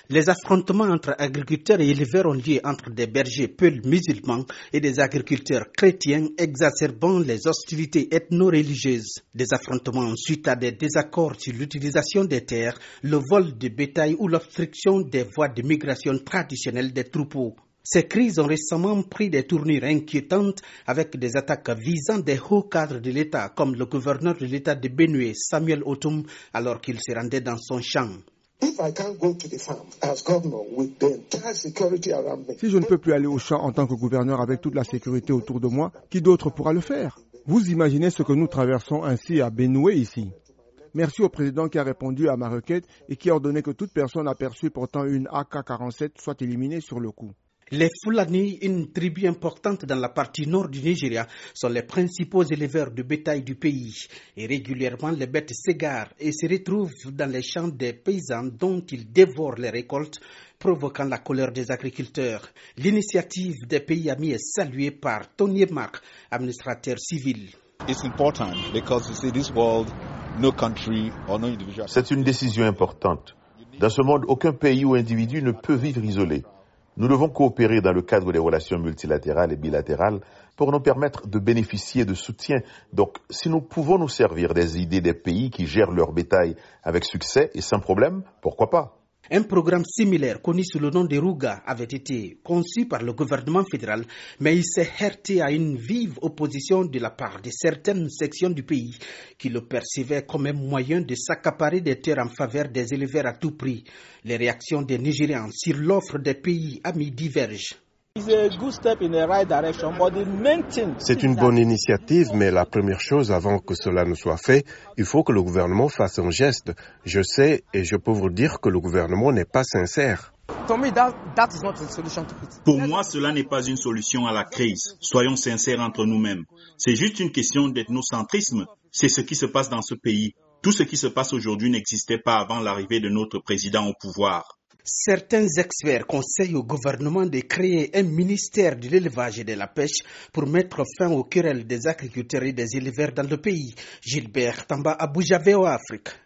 Les affrontements entre agriculteurs et éleveurs ont lieu entre des bergers peuls musulmans et des agriculteurs chrétiens, exacerbant les hostilités ethno-religieuses. Des affrontements suite à des désaccords sur l'utilisation des terres, le vol de bétail ou l'obstruction des voies de migration traditionnelles des troupeaux. Ces crises ont récemment pris des tournures inquiétantes avec des attaques visant des hauts cadres de l'État, comme le gouverneur de l'État de Benue, Samuel Otum, alors qu'il se rendait dans son champ. Si je ne peux plus aller au champ en tant que gouverneur avec toute la sécurité autour de moi, qui d'autre pourra le faire? Vous imaginez ce que nous traversons ainsi à Benue ici. Merci au président qui a répondu à ma requête et qui a ordonné que toute personne aperçue portant une AK-47 soit éliminée sur le coup. Les Fulani, une tribu importante dans la partie nord du Nigeria, sont les principaux éleveurs de bétail du pays. Et régulièrement, les bêtes s'égarent et se retrouvent dans les champs des paysans dont ils dévorent les récoltes, provoquant la colère des agriculteurs. L'initiative des pays amis est saluée par Tony Mark, administrateur civil. C'est une décision importante. Dans ce monde, aucun pays ou individu ne peut vivre isolé. Nous devons coopérer dans le cadre des relations multilatérales et bilatérales pour nous permettre de bénéficier de soutien. Donc, si nous pouvons nous servir des idées des pays qui gèrent leur bétail avec succès et sans problème, pourquoi pas? Un programme similaire, connu sous le nom de Ruga, avait été conçu par le gouvernement fédéral, mais il s'est heurté à une vive opposition de la part de certaines sections du pays qui le percevaient comme un moyen de s'accaparer des terres en faveur des éleveurs à tout prix. Les réactions des Nigérians sur l'offre des pays amis divergent. C'est une bonne initiative, mais la première chose avant que cela ne soit fait, il faut que le gouvernement fasse un geste. Je sais et je peux vous dire que le gouvernement n'est pas sincère. Pour moi, cela n'est pas une solution à la crise. Soyons sincères entre nous-mêmes. C'est juste une question d'ethnocentrisme. C'est ce qui se passe dans ce pays. Tout ce qui se passe aujourd'hui n'existait pas avant l'arrivée de notre président au pouvoir. Certains experts conseillent au gouvernement de créer un ministère de l'élevage et de la pêche pour mettre fin aux querelles des agriculteurs et des éleveurs dans le pays. Gilbert Tamba, Abuja, VOA Afrique.